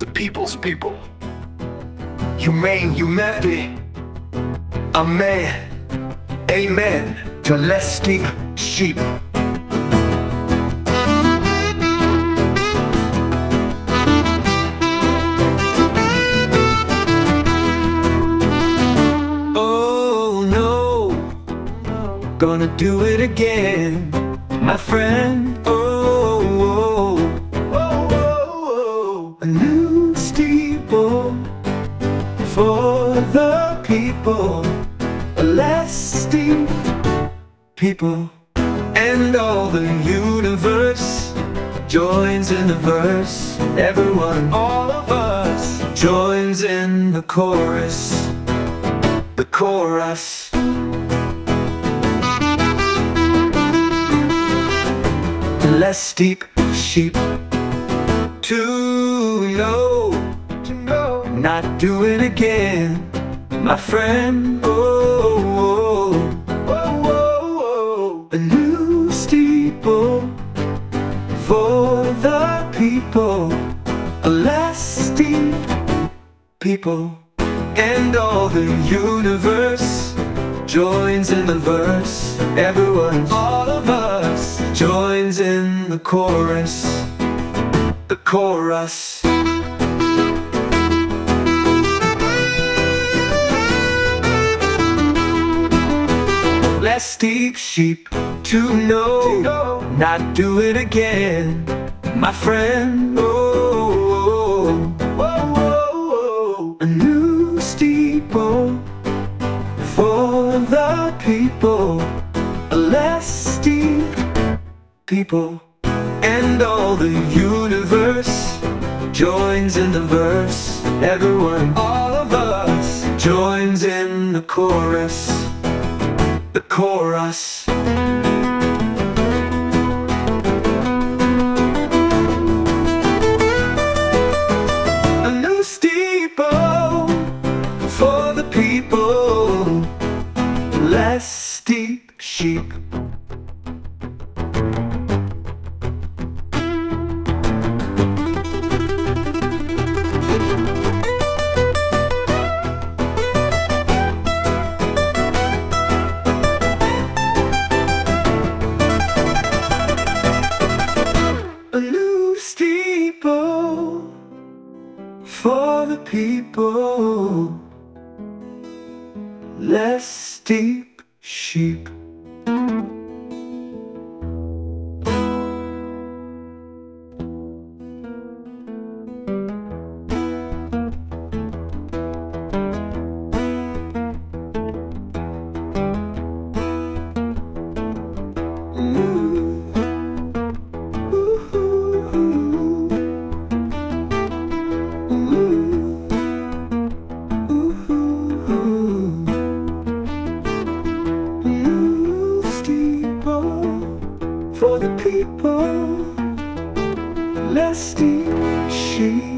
the people's people. Humane humanity. Amen. Amen to less steep sheep. Oh no, gonna do it again, my friend. Oh, a new steeple for the people, a less steep people, and all the universe joins in the verse. Everyone, all of us, joins in the chorus, the chorus. Less steep sheep, to know, not do it again, my friend. A new steeple for the people, a less steep people, and all the universe joins in the verse. Everyone, all of us, joins in the chorus, the chorus. Less steep sheep, to know, not do it again, my friend. A new steeple for the people, a less steep people, and all the universe joins in the verse. Everyone, all of us, joins in the chorus, the chorus. A new steeple for the people, less steep sheep. A new steeple for the people, less steep sheep. For the people, less steep sheep.